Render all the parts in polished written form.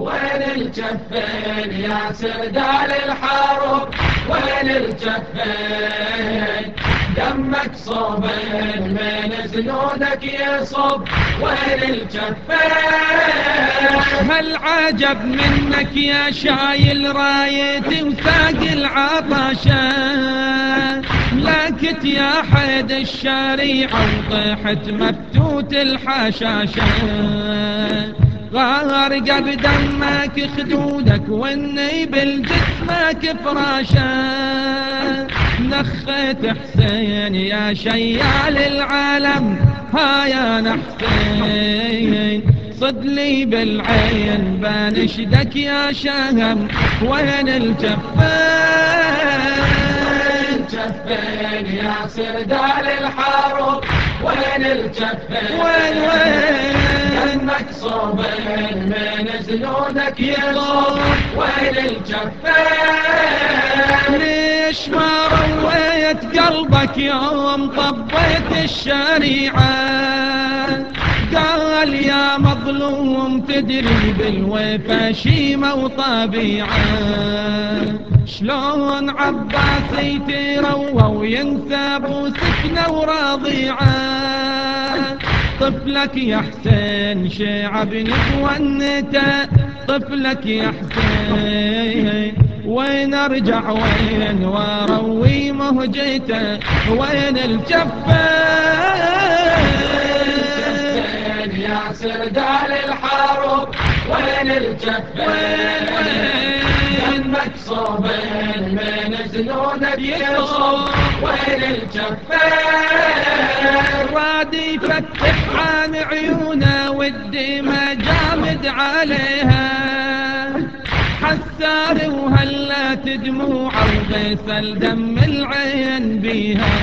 وين الجفين يا سردال الحرب؟ وين الجفين؟ دمك صوب من زنودك يصب. وين الجفين؟ هالعجب منك يا شايل رايتي وساق العطشة، ملكت يا حيد الشريعة وطيحت مفتوت الحشاشة. غارقة بدمك خدودك واني بالجسمك فراشة. نخت حسين يا شيال العالم ها يا نحسين، صد لي بالعين بانشدك يا شهم. وين الجفين؟ الجفين يا سردال الحرب؟ وين الجفين؟ وين دمك صوب من زنودك يصب. وين الجفين؟ ليش ما رويت قلبك يوم طبيت الشريعة؟ قال يا مظلوم تدري بالوفا شيمة وطبيعة. شلون عباسي تروى وينسب وسكنة ورضيعة؟ طفلك يا حسين شعب نتونته، طفلك يا حسين وين ارجع وين واروي مهجته؟ وين الجفين يا سردال الحرب؟ وين الجفين؟ دمك صوب من زنودك يصب. وين الجفين؟ رادي فتح عن عيونه والدمى جامد عليها. حسار وهلات دموعه وغسل دم العين بيها.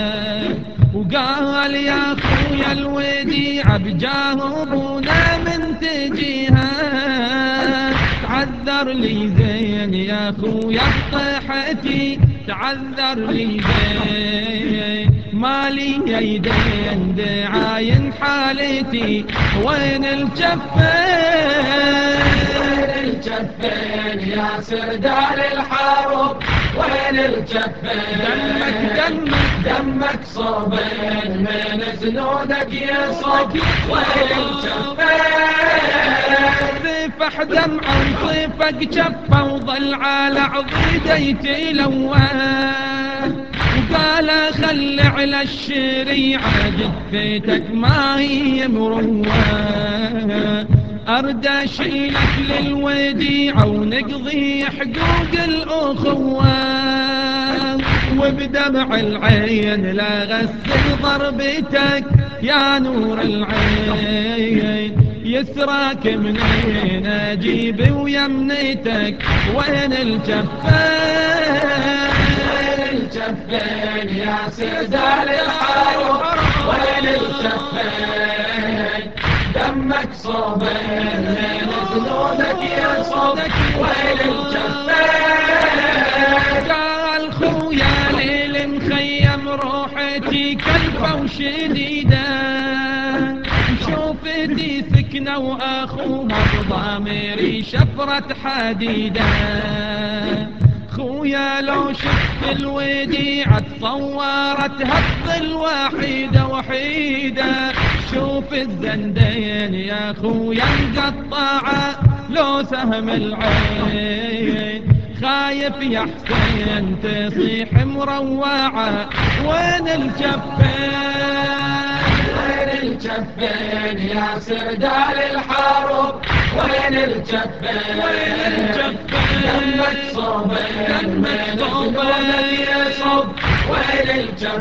وقال يا خويا الوديعة بجاه ابونا من تجيها. تعذر لي زين يا خويا طيحتي، تعذر لي زين مالي يدين دعاين حالتي. وين الجفين؟ الجفين يا سردال الحرب؟ وين الجفين؟ دمك صوب من زنودك يصب. وين الجفين؟ صيفح دمعة وصيفك جفة وظل على عضيدي تلوان. وقال خلي على الشريعة جثتك ما هي مروة. أرد أشيلك للوديعة ونقضي حقوق الأخوة. وبدمع العين لا غسل ضربتك يا نور العين. يسراك منين أجيب ويمنيتك؟ وين الجفين؟ الجفين يا سردال الحرب؟ وين الجفين؟ دمك صوب من زنودك يصب. وين الجفين؟ قال خويا ليل مخيم روحتي كلفة وشديدة. شوفتي سكنة واخوها بضامري شفرة حديدة. خويا لو شفت الوديعة تصورت هالظل وحيدة وحيدة. شوف الزندين يا خويا مقطعة لو سهم العين. خايف يا حسين تصيح مروعة. وين الجفين؟ وين الجفين يا سردال الحرب؟ وين الجفين؟ دمك صوب من زنودك يصب. وين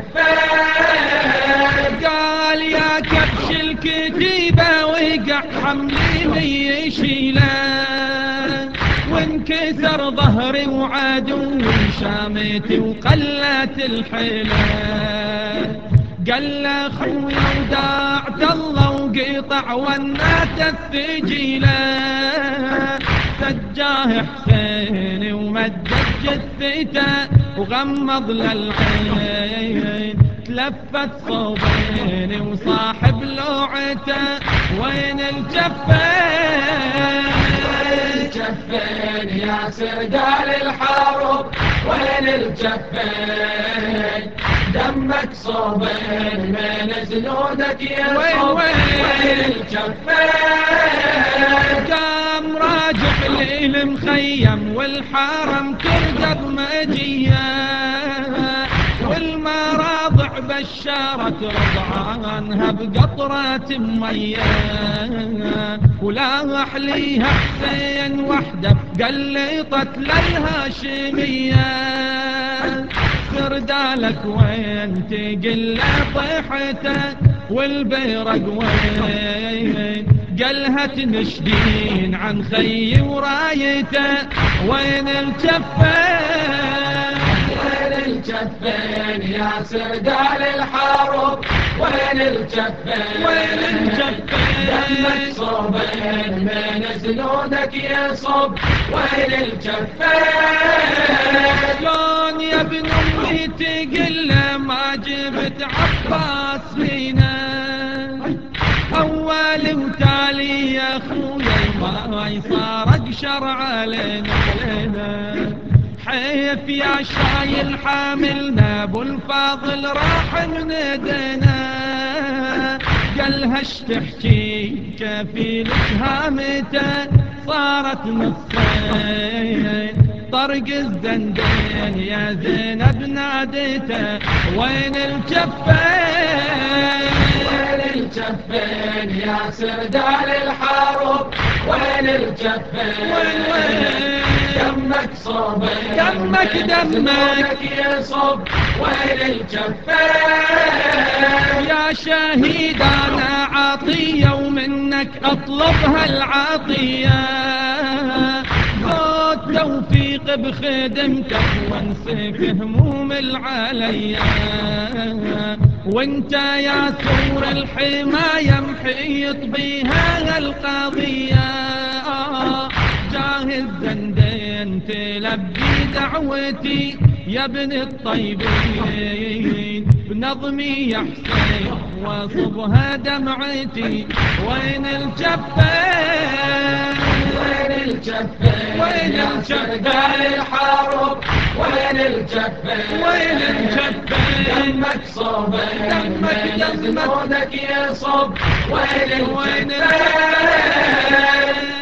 الجفين؟ قال يا كبش الكتيبة وقع حملي يشيله. وانكسر ظهري وعدوي شامتي وقلت الحيلة. قال له خويا وداعت الله وقطع ونات الثجيله. سجاه حسين ومدد جثته وغمض للعين. تلفت صوبين وصاحب لوعته. وين الجفين؟ الجفين يا سردال الحرب وين الجفين دمك صوبين من جنودك يصب وين الجفين قام راجع للمخيم والحرم ترقب مجيه والمراضع بشارت رضعانها بقطرة مية ولا أحليها حسين وحده قلطت للهاشمية سردالك وين تقل طيحتك والبيرق وين قالها تنشدين عن خي ورايته وين الجفين الجفين يا سردال الحرب وين الجفين وين الجفين دمك صوبين من جنودك يصب وين الجفين شلون يا ابن امي تقل ما جبت عباس فينا اول وتالي يا اخويا ما صار اقشر علينا حيف يا شايل حاملنا ابو الفاضل راح من ايدينا قالها اش تحكي كفيلك هامته صارت نصين طرق الزندين يا زينب ناديته وين الجفين وين الجفين يا سردال الحرب وين الجفين وين دمك صوبين دمك يصب وين الجفين يا شهيد انا عطيه ومنك اطلبها العطيه توفيق بخدمتك وانسف هموم العليا وانت يا سور الحماية محيط بها القضية جاهز زندين تلبي دعوتي يا ابن الطيبين بنظمي يا حسين وصبها دمعتي وين الجفين وين الجفين وين يا سردال الحرب وين الجفين وين الجفين دمك صوبين دمك جنودك يصب وين الجفين